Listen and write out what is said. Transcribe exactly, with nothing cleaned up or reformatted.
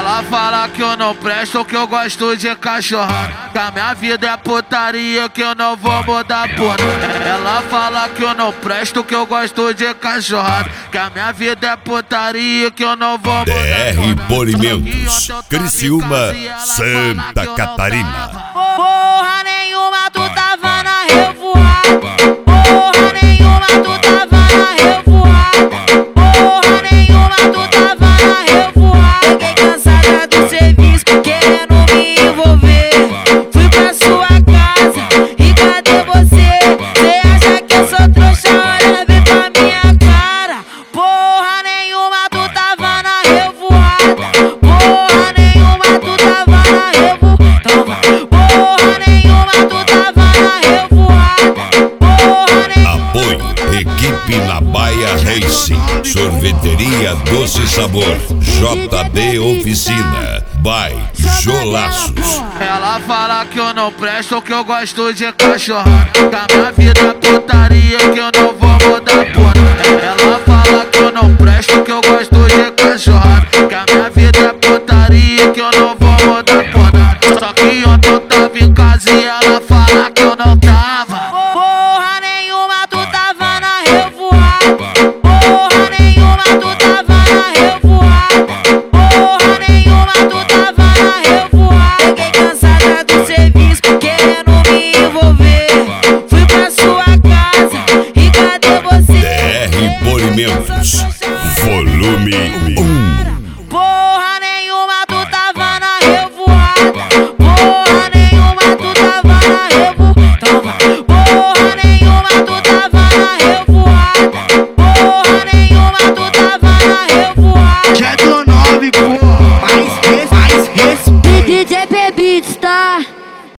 Ela fala que eu não presto, que eu gosto de cachorrada, que a minha vida é putaria, que eu não vou mudar por nada. Ela fala que eu não presto, que eu gosto de cachorrada, que a minha vida é putaria, que eu não vou mudar D R Polimentos, Criciúma, Santa Catarina. Porra nenhuma, tu tava na revoada. Porra nenhuma, tu tava na revoada. Porra nenhuma, tu tava na revoada. Fiquei cansada do serviço, querendo me envolver. Fui pra sua casa, e cadê você? Cê acha que eu sou trouxa? Olha bem pra minha cara. Porra nenhuma, tu tava na revoada. Porra nenhuma, tu tava na revoada. Porra nenhuma, tu tava na revoada. Porra nenhuma. Apoio Equipe Nabaia Racing, Sorveteria Doce Sabor, J B Oficina, by Jolaços. Ela fala que eu não presto, que eu gosto de cachorrada, que a minha vida é putaria, que eu não vou mudar por nada. Ela fala que eu não presto, que eu gosto de cachorrada, que a minha vida é putaria, que eu não vou mudar por nada. Só que ontem eu tava em casa e ela fala que eu não tava. Porra nenhuma, tu tava na revoada. Porra nenhuma, tu tava na revoada. Porra nenhuma, tu tava na revoada. Fiquei cansada do serviço, querendo me envolver. Fui pra sua casa, e cadê você? D R Polimentos, volume um. Porra nenhuma, tu tava na revoada. Porra nenhuma, tu tava na revoada. Porra nenhuma, tu tava na revoada. Porra nenhuma, tu tava na revoada. Jet nove, pô, mais res, mais res. D J P Beats, tá?